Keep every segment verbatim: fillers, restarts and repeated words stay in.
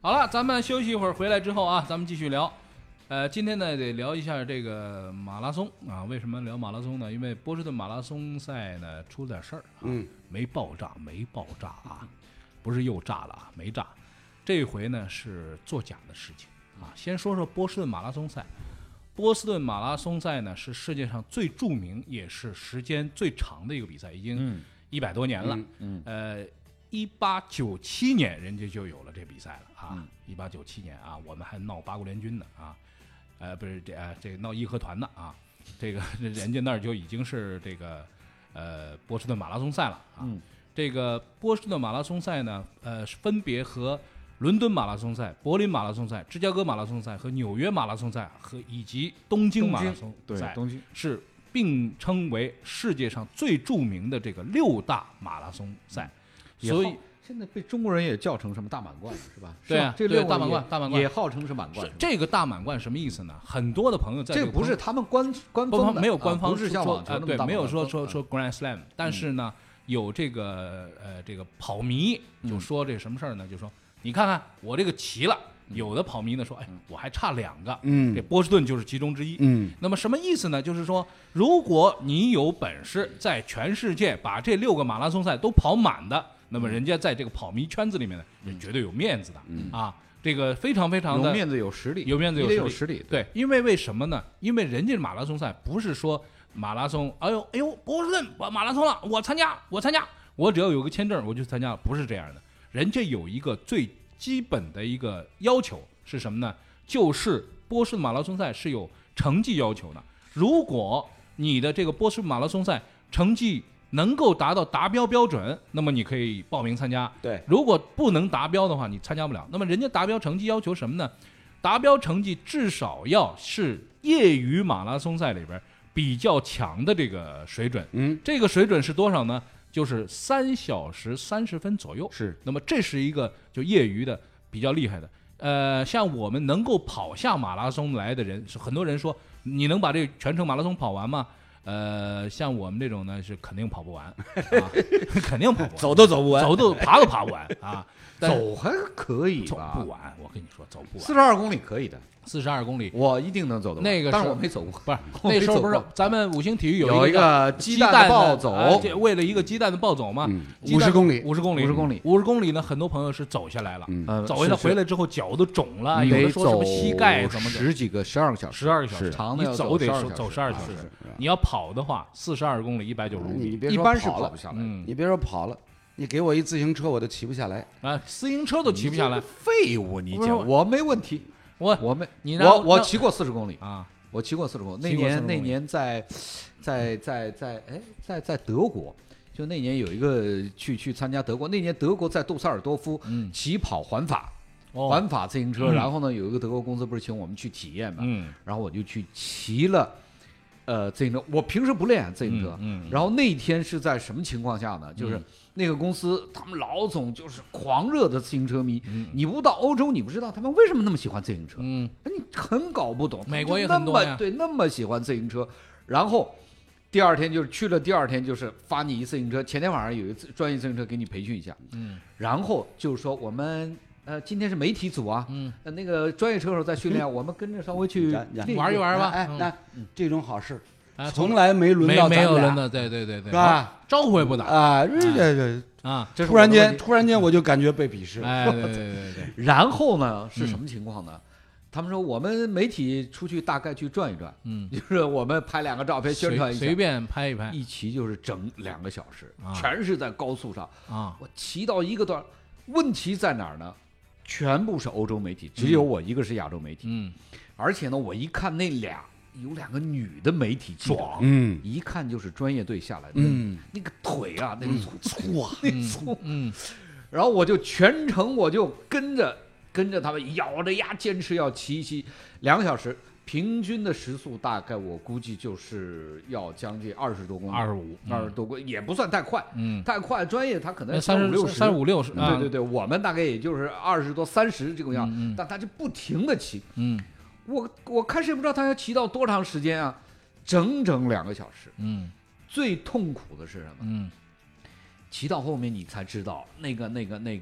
好了，咱们休息一会儿，回来之后啊，咱们继续聊。呃，今天呢得聊一下这个马拉松啊。为什么聊马拉松呢？因为波士顿马拉松赛呢出了点事儿啊， 嗯， 没爆炸，没爆炸啊，不是又炸了啊，没炸。这回呢是作假的事情啊。先说说波士顿马拉松赛。波士顿马拉松赛呢是世界上最著名也是时间最长的一个比赛，已经一百多年了。 嗯， 嗯呃。一八九七年，人家就有了这比赛了啊！一八九七年啊，我们还闹八国联军呢啊，呃，不是这啊，这个闹义和团呢啊，这个人家那儿就已经是这个呃波士顿马拉松赛了啊。 嗯， 这个波士顿马拉松赛呢，呃，分别和伦敦马拉松赛、柏林马拉松赛、芝加哥马拉松赛和纽约马拉松赛和以及东京马拉松赛， 东京是并称为世界上最著名的这个六大马拉松赛。所以现在被中国人也叫成什么大满贯是吧？ 对啊， 这六大满贯，大满贯也号称是满贯。 这个大满贯什么意思呢？很多的朋友在这不是他们官官方的， 没有官方不是像网球对，没有说说说 Grand Slam， 但是呢，有这个呃这个跑迷就说这什么事儿呢？就说你看看我这个齐了。有的跑迷呢说，哎，我还差两个， 嗯， 这波士顿就是其中之一， 嗯， 那么什么意思呢？就是说，如果你有本事在全世界把这六个马拉松赛都跑满的，那么人家在这个跑迷圈子里面呢，是绝对有面子的， 嗯啊，这个非常非常的有面子有实力， 有面子有实力，有实力， 对，因为为什么呢？因为人家马拉松赛不是说马拉松，哎呦哎呦，波士顿我马拉松了，我参加，我参加，我只要有个签证我就参加，不是这样的，人家有一个最基本的一个要求。是什么呢？就是波士顿马拉松赛是有成绩要求的。如果你的这个波士顿马拉松赛成绩能够达到达标标准，那么你可以报名参加。 对， 如果不能达标的话，你参加不了。那么人家达标成绩要求什么呢？达标成绩至少要是业余马拉松赛里边比较强的这个水准。 嗯， 这个水准是多少呢？就是三小时三十分左右。 是， 那么这是一个就业余的比较厉害的。呃，像我们能够跑下马拉松来的人，是很多人说你能把这全程马拉松跑完吗？呃，像我们这种呢，是肯定跑不完，啊、肯定跑不完， 走都走不完， 走都爬都爬不完啊。 走还可以吧， 走不完。我跟你说，走不完。 四十二公里可以的， 四十二公里， 我一定能走得完。 那个， 但是我没走过， 不是那时候不是咱们五星体育有一个鸡蛋的暴走， 呃、为了一个鸡蛋的暴走嘛， 五十公里， 五十公里， 五十公里， 五十公里呢，很多朋友是走下来了， 嗯， 走下来回来之后脚都肿了，有的说什么膝盖怎么的， 十几个十二个小时， 十二个小时， 长的你走得走十二小小时，你要跑的话，四十二公里，一百九十五米， 一般是跑不下来。 你别说跑了。你给我一自行车，我都骑不下来啊！自行车都骑不下来， 废物！你讲我没问题， 我我没你我我骑过四十公里啊！ 我骑过四十公里。那年那年在在在在哎在在德国，就那年有一个去去参加德国，那年德国在杜塞尔多夫起跑环法，环法自行车。然后呢，有一个德国公司不是请我们去体验嘛， 嗯， 然后我就去骑了。呃，自行车，我平时不练自行车， 嗯， 然后那天是在什么情况下呢？就是那个公司，他们老总就是狂热的自行车迷，你不到欧洲，你不知道他们为什么那么喜欢自行车， 嗯， 你很搞不懂。 美国也很多呀， 对，那么喜欢自行车，然后第二天就是去了，第二天就是发你一自行车，前天晚上有一次专业自行车给你培训一下， 嗯， 然后就是说我们。呃，今天是媒体组啊， 嗯， 呃、那个专业车手在训练，我们跟着稍微去玩一玩吧。 哎，那这种好事， 啊， 从来没轮到咱俩， 没有轮到，对对对对， 是吧？ 招呼也不打啊，这这啊， 突然间突然间我就感觉被鄙视了。 哎，对对对对。 然后呢，是什么情况呢？他们说我们媒体出去大概去转一转， 嗯， 就是我们拍两个照片宣传一下， 随便拍一拍， 一骑就是整两个小时， 啊、 全是在高速上啊。 我骑到一个段，问题在哪儿呢？全部是欧洲媒体，只有我一个是亚洲媒体。 嗯， 而且呢，我一看那俩有两个女的媒体记者， 嗯， 一看就是专业队下来的， 嗯， 那个腿啊，那个粗啊，那粗， 嗯， 然后我就全程我就跟着跟着他们咬着牙坚持要骑一骑两个小时。平均的时速大概我估计就是要将近二十多公里， 二十五， 二十多公里也不算太快， 嗯， 太快专业他可能三十六十， 三五六十， 对对对，我们大概也就是二十多三十这种样， 嗯嗯、 但他就不停的骑， 嗯， 我我开始也不知道他要骑到多长时间啊，整整两个小时， 嗯， 最痛苦的是什么？ 嗯， 骑到后面你才知道那个那个那个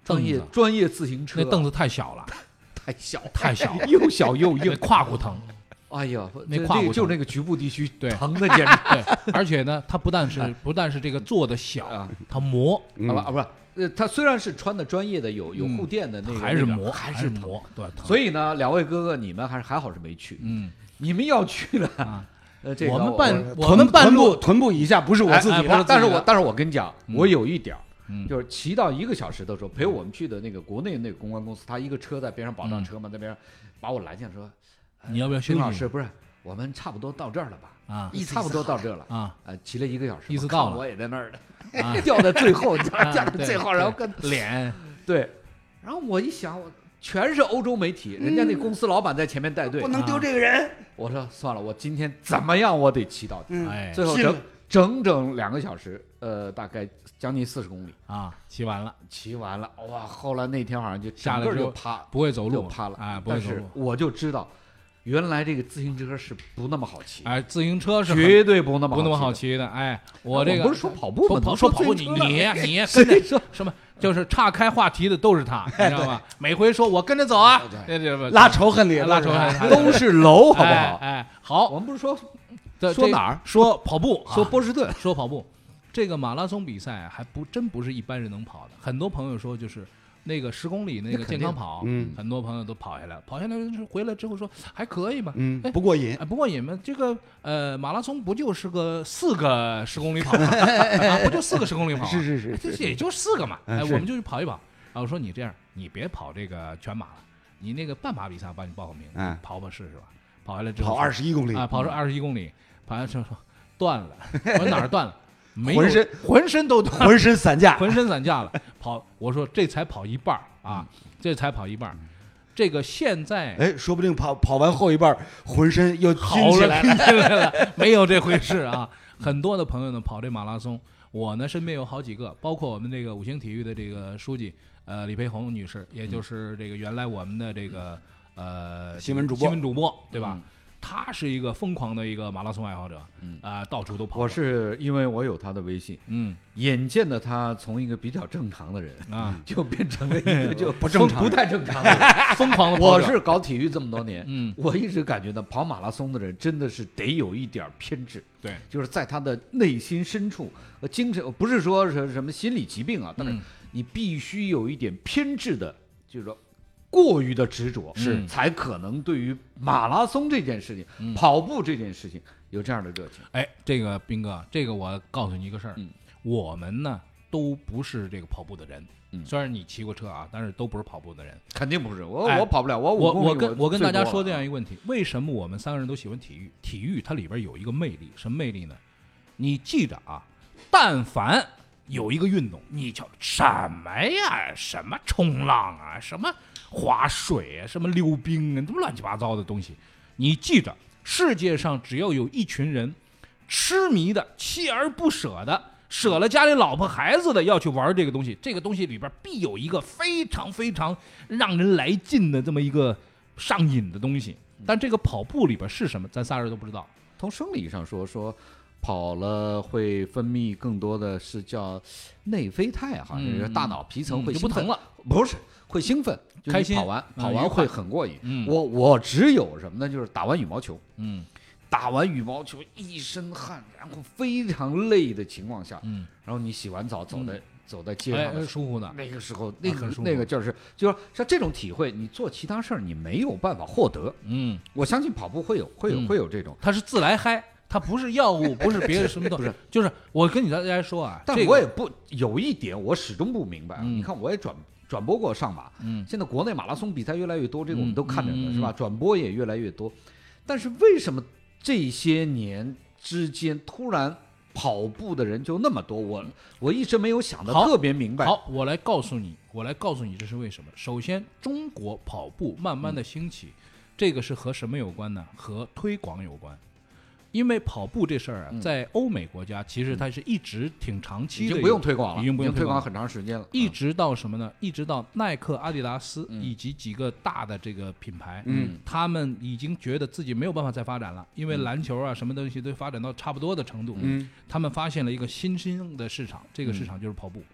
专业专业自行车， 那凳子太小了， 太小太小， 又小又硬， 胯骨疼。 哎呀， 那胯骨就那个局部地区对疼的简直。 对，而且呢，它不但是不但是这个做的小，它磨啊不啊不是，呃，它虽然是穿的专业的，有有护垫的那个， 还是磨， 还是磨。对， 所以呢，两位哥哥，你们还是还好是没去， 嗯， 你们要去了啊。呃，这个我们半我们半路臀部以下不是我自己的， 但是我但是我跟你讲，我有一点。就是骑到一个小时的时候，陪我们去的那个国内那个公关公司，他一个车在边上保障车嘛，那边把我拦下说：“ 你要不要休息？” 老师不是，我们差不多到这儿了吧？ 啊， 差不多到这儿了啊。 呃，骑了一个小时， 意思到了， 我也在那儿的，掉在最后，掉在最后，然后跟脸对，然后我一想，我全是欧洲媒体，人家那公司老板在前面带队， 不能丢这个人。 我说算了，我今天怎么样，我得骑到底。 哎， 最后整整整两个小时，呃，大概将近四十公里啊，骑完了， 骑完了，哇！后来那天好像就下来就趴， 不会走路， 就趴了， 哎，不会走路。 我就知道，原来这个自行车是不那么好骑， 哎，自行车是绝对不那么不那么好骑的。哎，我这个不是说跑步吗？ 说跑步，你你你跟着说什么？就是岔开话题的都是他，你知道吧？每回说我跟着走啊， 拉仇恨里， 拉仇恨， 都是楼，好不好？ 哎，好， 我们不是说。 说哪儿？ 说跑步， 说波士顿， 说跑步。这个马拉松比赛还不真不是一般人能跑的。很多朋友说，就是那个十公里那个健康跑， 嗯， 很多朋友都跑下来了。跑下来回来之后说还可以吧， 嗯，不过瘾， 不过瘾嘛。这个呃，马拉松不就是个四个十公里跑吗？啊，不就四个十公里跑？ 是是是， 这也就四个嘛。哎，我们就去跑一跑。啊，我说你这样，你别跑这个全马了，你那个半马比赛帮你报个名， 嗯， 跑跑试试吧。跑下来之后跑二十一公里啊，跑出二十一公里。跑完之后说断了，我说哪儿断了？没浑身浑身都断， 浑身散架， 浑身散架了。跑，我说这才跑一半啊，这才跑一半。这个现在哎，说不定跑跑完后一半，浑身又好起来了，起来了，没有这回事啊。很多的朋友呢跑这马拉松，我呢身边有好几个，包括我们这个五星体育的这个书记呃李培红女士，也就是这个原来我们的这个呃新闻主播， 新闻主播对吧？他是一个疯狂的一个马拉松爱好者，嗯啊、呃，到处都跑。 我是因为我有他的微信， 嗯， 眼见的他从一个比较正常的人啊， 就变成了一个就不正常、 不太正常的人疯狂的跑者。我是搞体育这么多年， 嗯， 我一直感觉到跑马拉松的人真的是得有一点偏执， 对， 就是在他的内心深处，呃，精神不是说是什么心理疾病啊，但是你必须有一点偏执的，就是说。过于的执着是才可能对于马拉松这件事情、嗯、跑步这件事情有这样的热情。 哎，这个斌哥，这个我告诉你一个事儿、 嗯， 我们呢都不是这个跑步的人。 嗯， 虽然你骑过车啊，但是都不是跑步的人。 肯定不是我， 哎、 我跑不了。我我我跟我跟大家说这样一个个问题：为什么我们三个人都喜欢体育？体育它里边有一个魅力，什么魅力呢？你记着啊，但凡有一个运动，你叫什么呀？什么冲浪啊？什么？划水啊，什么溜冰啊，什么乱七八糟的东西，你记着，世界上只要有一群人痴迷的、锲而不舍的、舍了家里老婆孩子的要去玩这个东西，这个东西里边必有一个非常非常让人来劲的这么一个上瘾的东西。但这个跑步里边是什么，咱仨人都不知道。 从生理上说，说跑了会分泌更多的是叫内啡肽，好像是大脑皮层会就不疼了， 不是会兴奋。 开心， 跑完跑完会很过瘾。 嗯， 我我只有什么呢？就是打完羽毛球， 嗯， 打完羽毛球一身汗，然后非常累的情况下，嗯，然后你洗完澡走在、嗯、走在街上， 哎，舒服的。 那个时候，那个、啊、那个就是，就是像这种体会，你做其他事儿你没有办法获得。 嗯， 我相信跑步会有会有、 嗯、 会有这种， 它是自来嗨。它不是药物，不是别的什么都， 不是， 就是我跟你大家说啊， 但我也不、这个、有一点我始终不明白、 嗯、 你看我也转转播过上马，嗯，现在国内马拉松比赛越来越多，这个我们都看着呢、嗯、是吧？转播也越来越多，但是为什么这些年之间突然跑步的人就那么多？我我一直没有想得特别明白。 好，我来告诉你，我来告诉你这是为什么。首先，中国跑步慢慢的兴起，嗯、这个是和什么有关呢？和推广有关。因为跑步这事儿啊，在欧美国家其实它是一直挺长期的， 已经不用推广了， 已经不用推广很长时间了。 一直到什么呢？一直到耐克、阿迪达斯以及几个大的这个品牌， 嗯， 他们已经觉得自己没有办法再发展了，因为篮球啊什么东西都发展到差不多的程度，嗯，他们发现了一个新兴的市场，这个市场就是跑步。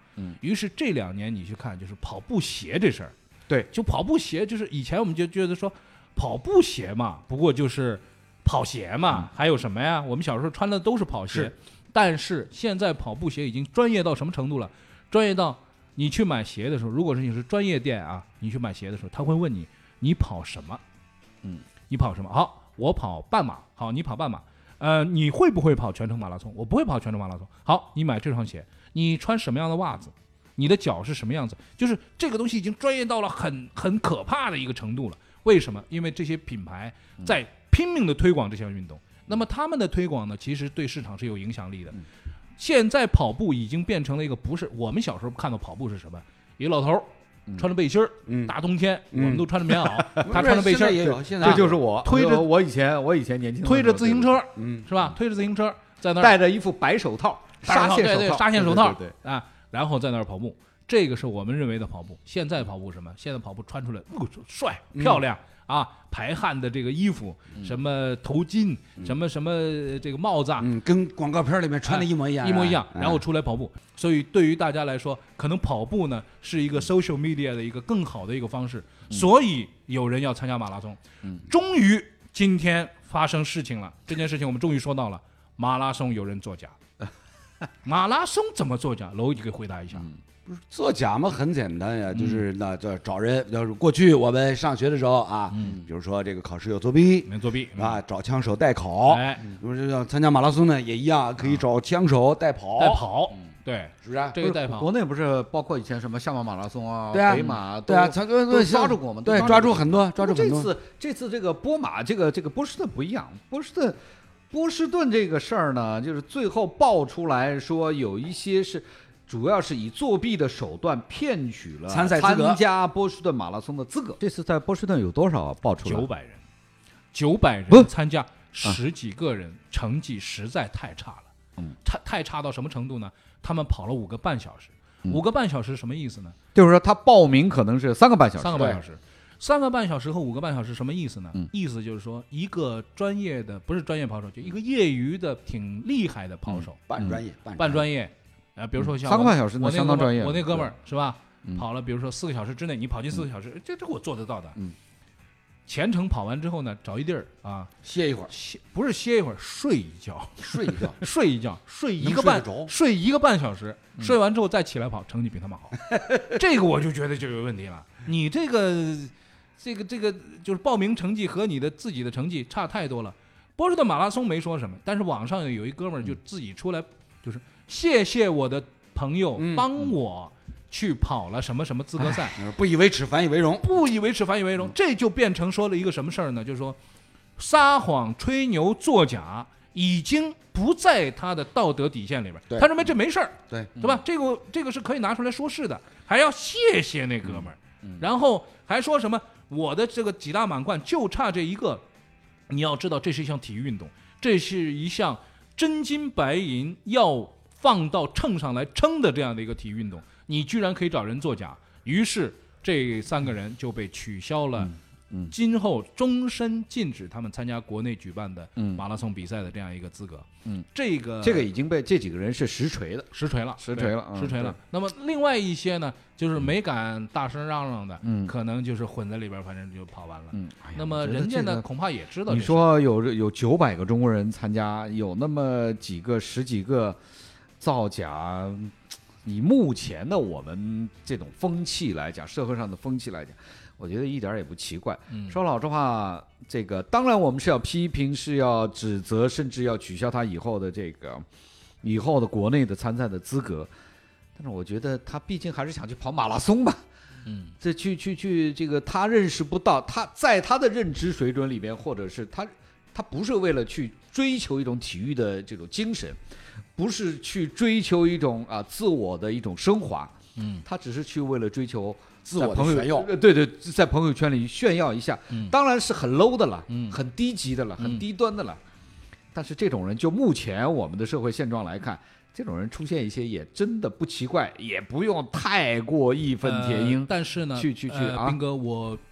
嗯，于是这两年你去看，就是跑步鞋这事儿， 对， 就跑步鞋，就是以前我们就觉得说跑步鞋嘛，不过就是跑鞋嘛，嗯、还有什么呀？我们小时候穿的都是跑鞋， 是但是现在跑步鞋已经专业到什么程度了？专业到你去买鞋的时候，如果是你是专业店啊，你去买鞋的时候，他会问你你跑什么？嗯，你跑什么？好，我跑半马。好，你跑半马。呃，你会不会跑全程马拉松？我不会跑全程马拉松。好，你买这双鞋，你穿什么样的袜子？你的脚是什么样子？就是这个东西已经专业到了很很可怕的一个程度了。为什么？因为这些品牌在拼命的推广这项运动。那么他们的推广呢，其实对市场是有影响力的。现在跑步已经变成了一个不是我们小时候看到跑步是什么？一个老头穿着背心儿，嗯、大冬天、嗯、我们都穿着棉袄，嗯、他穿着背心儿， 也有，现在这就是我推着我以前我以前年轻推着自行车， 嗯， 是吧？推着自行车在那儿戴着一副白手套，纱线手套， 对对，纱线手套， 对对对啊，然后在那儿跑步，这个是我们认为的跑步。现在跑步什么？现在跑步穿出来，哦，帅漂亮。嗯啊，排汗的这个衣服，什么头巾，嗯、什么什么这个帽子啊， 嗯，跟广告片里面穿的一模一样， 哎、一模一样。然后出来跑步，哎、所以对于大家来说，可能跑步呢是一个 social media 的一个更好的一个方式。嗯、所以有人要参加马拉松。嗯，终于今天发生事情了，这件事情我们终于说到了，马拉松有人作假。马拉松怎么作假？楼你给回答一下。嗯不是作假嘛，很简单呀，就是那叫找人，要是过去我们上学的时候啊，嗯，比如说这个考试有作弊， 没作弊啊，找枪手代考，哎，比如说要参加马拉松呢也一样，可以找枪手代跑， 代跑，对， 是不是？ 这个代跑， 国内不是包括以前什么香港马拉松啊， 对啊， 北马， 对啊， 都抓住过嘛， 对，抓住很多，抓住很多。 这次这次这个波马，这个这个波士顿不一样，波士顿波士顿这个事儿呢，就是最后爆出来说有一些是。主要是以作弊的手段骗取了参赛资格， 参加波士顿马拉松的资格。这次在波士顿有多少爆出来？ 九百人，九百人参加，十几个人，成绩实在太差了。嗯，太太差到什么程度呢？他们跑了五个半小时，嗯、五个半小时什么意思呢？ 就是说他报名可能是三个半小时， 三个半小时，三个半小时和五个半小时什么意思呢？嗯、意思就是说，一个专业的不是专业跑手，就一个业余的挺厉害的跑手， 嗯、半专业， 半专业。啊，比如说像三个半小时， 那相当专业。 我那哥们儿是吧，嗯、跑了，比如说四个小时之内，你跑进四个小时，嗯、这这我做得到的。嗯，全程跑完之后呢，找一地儿啊， 歇一会儿， 歇不是歇一会儿，睡一觉， 睡一觉， 睡一觉，睡一个半，睡一个半小时，嗯、睡完之后再起来跑，成绩比他们好。这个我就觉得就有问题了。你这个这个这个就是报名成绩和你的自己的成绩差太多了。波士顿马拉松没说什么，但是网上有一哥们儿就自己出来，就是。谢谢我的朋友帮我去跑了什么什么资格赛， 嗯、不以为耻反以为荣， 不以为耻反以为荣，嗯、这就变成说了一个什么事儿呢？就是说，撒谎、吹牛、作假已经不在他的道德底线里边，他认为这没事儿， 对对吧？这个这个是可以拿出来说事的，还要谢谢那哥们儿，嗯、然后还说什么我的这个几大满贯就差这一个，你要知道这是一项体育运动，这是一项真金白银要。放到秤上来称的这样的一个体育运动，你居然可以找人作假，于是这三个人就被取消了，嗯，今后终身禁止他们参加国内举办的马拉松比赛的这样一个资格。嗯，这个这个已经被这几个人是实锤的， 实锤了， 实锤了， 实锤了。那么另外一些呢，就是没敢大声嚷嚷的，嗯，可能就是混在里边，反正就跑完了。嗯，那么人家呢，恐怕也知道。 你说有有九百个中国人参加，有那么几个十几个。造假，以目前的我们这种风气来讲，社会上的风气来讲，我觉得一点也不奇怪。嗯、说老实话，这个当然我们是要批评，是要指责，甚至要取消他以后的这个以后的国内的参赛的资格。但是我觉得他毕竟还是想去跑马拉松吧。嗯，这去去去，这个他认识不到，他在他的认知水准里边，或者是他他不是为了去追求一种体育的这种精神。不是去追求一种啊自我的一种升华，嗯，他只是去为了追求自我的炫耀， 对对，在朋友圈里炫耀一下，嗯、当然是很 low 的了，嗯、很低级的了，很低端的了。嗯、但是这种人，就目前我们的社会现状来看，这种人出现一些也真的不奇怪，也不用太过义愤填膺。 呃、但是呢， 去去去呃、 啊， 斌哥，我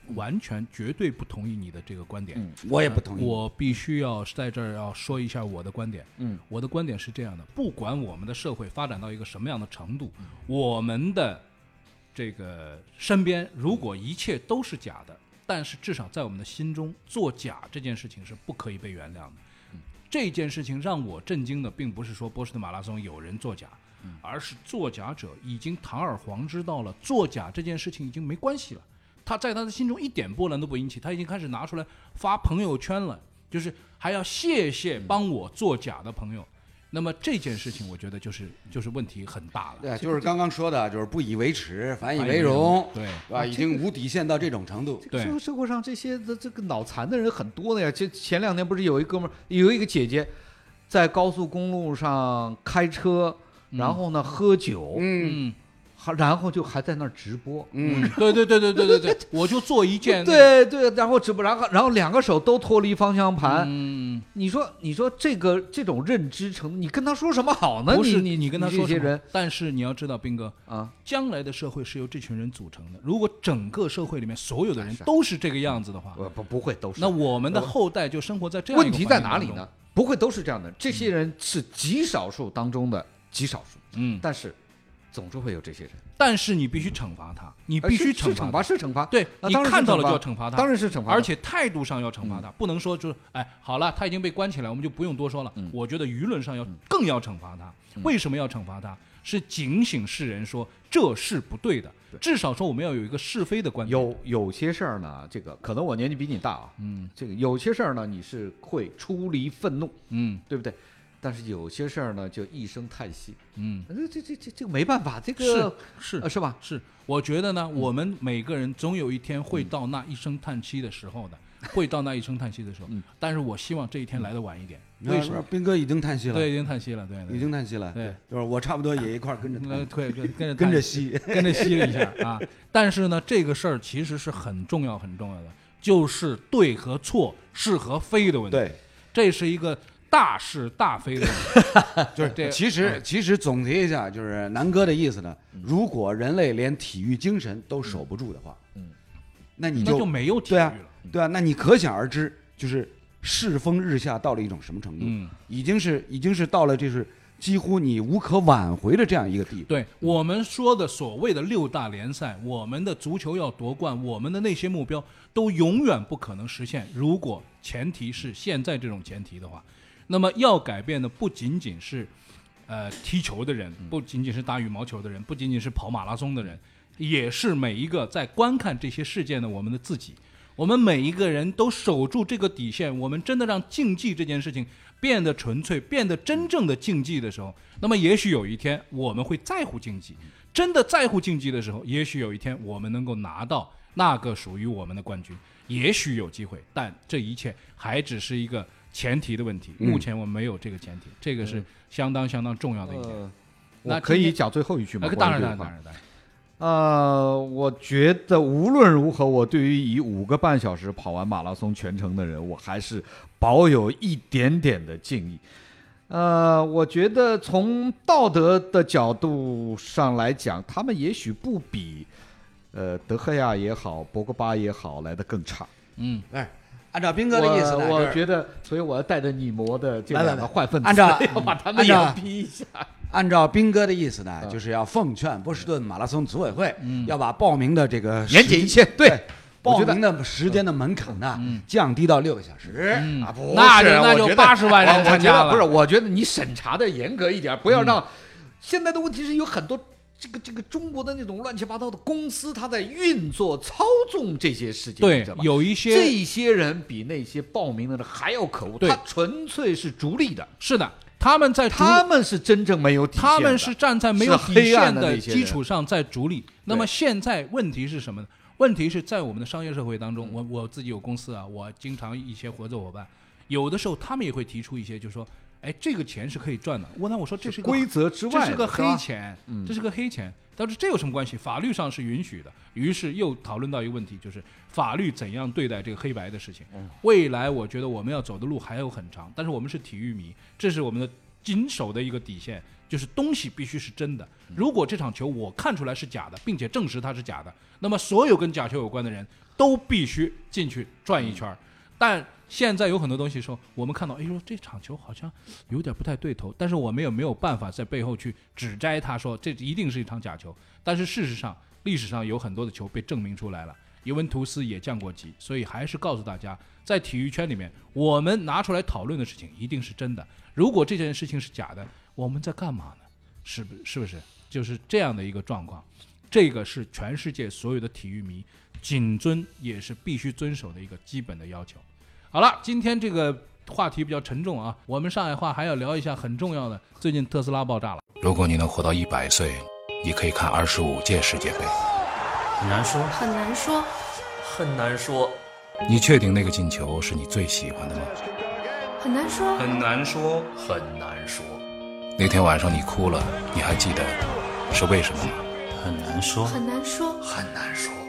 完全绝对不同意你的这个观点。 嗯、我也不同意、 呃。我必须要在这儿要说一下我的观点。 嗯， 我的观点是这样的：不管我们的社会发展到一个什么样的程度，嗯、我们的这个身边如果一切都是假的，但是至少在我们的心中，做假这件事情是不可以被原谅的。嗯、这件事情让我震惊的，并不是说波士顿马拉松有人作假。而是作假者已经堂而皇之到了作假这件事情已经没关系了，他在他的心中一点波澜都不引起，他已经开始拿出来发朋友圈了，就是还要谢谢帮我作假的朋友。那么这件事情我觉得就是就是问题很大了。 对，就是刚刚说的，就是不以为耻，反以为荣， 对， 是吧？已经无底线到这种程度。 对，这个社会上这些的这个脑残的人很多的呀。这前两年不是有一哥们儿，有一个姐姐，在高速公路上开车。然后呢，喝酒， 嗯， 然后就还在那儿直播， 嗯，对对对对对对对，我就做一件， 对对，然后直播，然后然后两个手都脱离方向盘， 嗯， 你说你说这个这种认知程度，你跟他说什么好呢？ 不是你你跟他说这些人， 但是你要知道，斌哥啊， 将来的社会是由这群人组成的。如果整个社会里面所有的人都是这个样子的话， 不不会都是， 那我们的后代就生活在这样一个问题在哪里呢？不会都是这样的，这些人是极少数当中的。极少数， 嗯， 但是总是会有这些人。 但是你必须惩罚他，你必须惩罚，是惩罚， 对，你看到了就要惩罚他， 当然是惩罚， 而且态度上要惩罚他，不能说就是哎，好了，他已经被关起来，我们就不用多说了。我觉得舆论上要更要惩罚他。为什么要惩罚他？是警醒世人说这是不对的，至少说我们要有一个是非的观点。 有有些事儿呢，这个可能我年纪比你大啊， 嗯， 这个有些事儿呢，你是会出离愤怒， 嗯， 对不对？但是有些事儿呢，就一声叹息。 嗯， 这这这这这个没办法，这个是是、 呃、是吧？ 是，我觉得呢，嗯、我们每个人总有一天会到那一声叹息的时候的，嗯、会到那一声叹息的时候。嗯，但是我希望这一天来得晚一点。 嗯、为什么？斌哥已经叹息了。 对，已经叹息了。对，对已经叹息了。 对， 就是我差不多也一块跟着叹， 对，跟跟着跟着吸， 跟着吸了一下啊。但是呢，这个事儿其实是很重要很重要的，就是对和错、是和非的问题。 对， 这是一个。大是大非的问题， 就是这。其实，其实总结一下，就是南哥的意思呢。如果人类连体育精神都守不住的话，嗯，那你就那就没有体育了， 对啊，对啊。那你可想而知，就是世风日下到了一种什么程度？嗯，已经是已经是到了就是几乎你无可挽回的这样一个地步。 对我们说的所谓的六大联赛，我们的足球要夺冠，我们的那些目标都永远不可能实现。如果前提是现在这种前提的话。那么要改变的不仅仅是，呃，踢球的人，不仅仅是打羽毛球的人，不仅仅是跑马拉松的人，也是每一个在观看这些事件的我们的自己。我们每一个人都守住这个底线，我们真的让竞技这件事情变得纯粹，变得真正的竞技的时候，那么也许有一天我们会在乎竞技。真的在乎竞技的时候，也许有一天我们能够拿到那个属于我们的冠军，也许有机会，但这一切还只是一个前提的问题，目前我们没有这个前提，嗯、这个是相当相当重要的一点。呃、 我可以讲最后一句吗？ 呃、当然当然当然当然。 呃，我觉得无论如何，我对于以五个半小时跑完马拉松全程的人，我还是保有一点点的敬意。呃，我觉得从道德的角度上来讲，他们也许不比呃德赫亚也好，博格巴也好来得更差。 嗯， 哎。按照斌哥的意思呢， 我, 我觉得，所以我要带着你模的这两个坏分子， 按照要把他们也逼一下。 按照斌哥的意思呢，就是要奉劝波士顿马拉松组委会，嗯、要把报名的这个严谨一些，对， 报名的时间的门槛呢、嗯、降低到六个小时。 嗯、 啊，不那就那就八十万人参加了。 不是，我觉得你审查的严格一点，不要让。嗯、现在的问题是有很多。这个这个中国的那种乱七八糟的公司，他在运作操纵这些事情， 对，有一些这些人比那些报名的人还要可恶，他纯粹是逐利的。 是的，他们在他们是真正没有底线的， 他们是站在没有底线的基础上在逐利。那么现在问题是什么呢？问题是在我们的商业社会当中，我我自己有公司啊，我经常一些合作伙伴，有的时候他们也会提出一些，就是说。哎，这个钱是可以赚的。我那我说这是规则之外， 这是个黑钱，嗯、这是个黑钱。但是这有什么关系？法律上是允许的。于是又讨论到一个问题，就是法律怎样对待这个黑白的事情。嗯、未来我觉得我们要走的路还有很长，但是我们是体育迷，这是我们的谨守的一个底线，就是东西必须是真的。如果这场球我看出来是假的，并且证实它是假的，那么所有跟假球有关的人都必须进去转一圈。但现在有很多东西说，我们看到，哎呦，这场球好像有点不太对头，但是我们也没有办法在背后去指摘他说这一定是一场假球。但是事实上，历史上有很多的球被证明出来了，尤文图斯也降过级，所以还是告诉大家，在体育圈里面，我们拿出来讨论的事情一定是真的。如果这件事情是假的，我们在干嘛呢？是不是不是？就是这样的一个状况。这个是全世界所有的体育迷谨遵也是必须遵守的一个基本的要求。好了，今天这个话题比较沉重啊，我们上海话还要聊一下很重要的，最近特斯拉爆炸了。 如果你能活到一百岁，你可以看二十五届世界杯。 很难说， 很难说， 很难说。 你确定那个进球是你最喜欢的吗？ 很难说， 很难说，很难说。 那天晚上你哭了，你还记得是为什么吗？ 很难说， 很难说， 很难说。